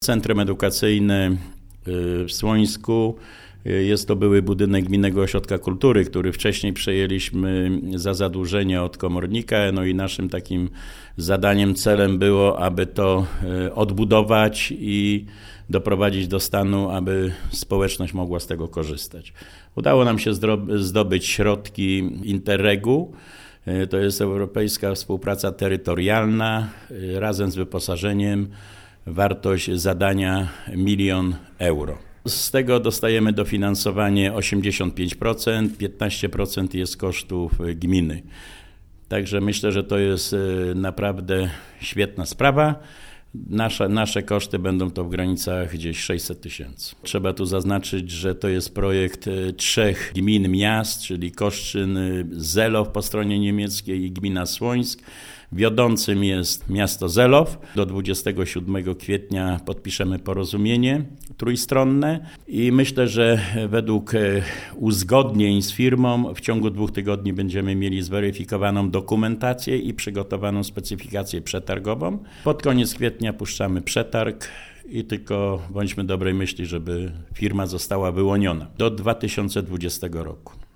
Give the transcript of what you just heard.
Centrum edukacyjne w Słońsku. Jest to były budynek Gminnego Ośrodka Kultury, który wcześniej przejęliśmy za zadłużenie od komornika. No i naszym takim zadaniem, celem było, aby to odbudować i doprowadzić do stanu, aby społeczność mogła z tego korzystać. Udało nam się zdobyć środki Interregu. To jest Europejska Współpraca Terytorialna. Razem z wyposażeniem wartość zadania 1 000 000 euro. Z tego dostajemy dofinansowanie 85%, 15% jest kosztów gminy. Także myślę, że to jest naprawdę świetna sprawa. Nasze koszty będą to w granicach gdzieś 600 000. Trzeba tu zaznaczyć, że to jest projekt 3 gmin, miast, czyli Koszczyn, Zelow po stronie niemieckiej i gmina Słońsk. Wiodącym jest miasto Zelow. Do 27 kwietnia podpiszemy porozumienie trójstronne i myślę, że według uzgodnień z firmą w ciągu 2 tygodni będziemy mieli zweryfikowaną dokumentację i przygotowaną specyfikację przetargową. Pod koniec kwietnia puszczamy przetarg i tylko bądźmy dobrej myśli, żeby firma została wyłoniona do 2020 roku.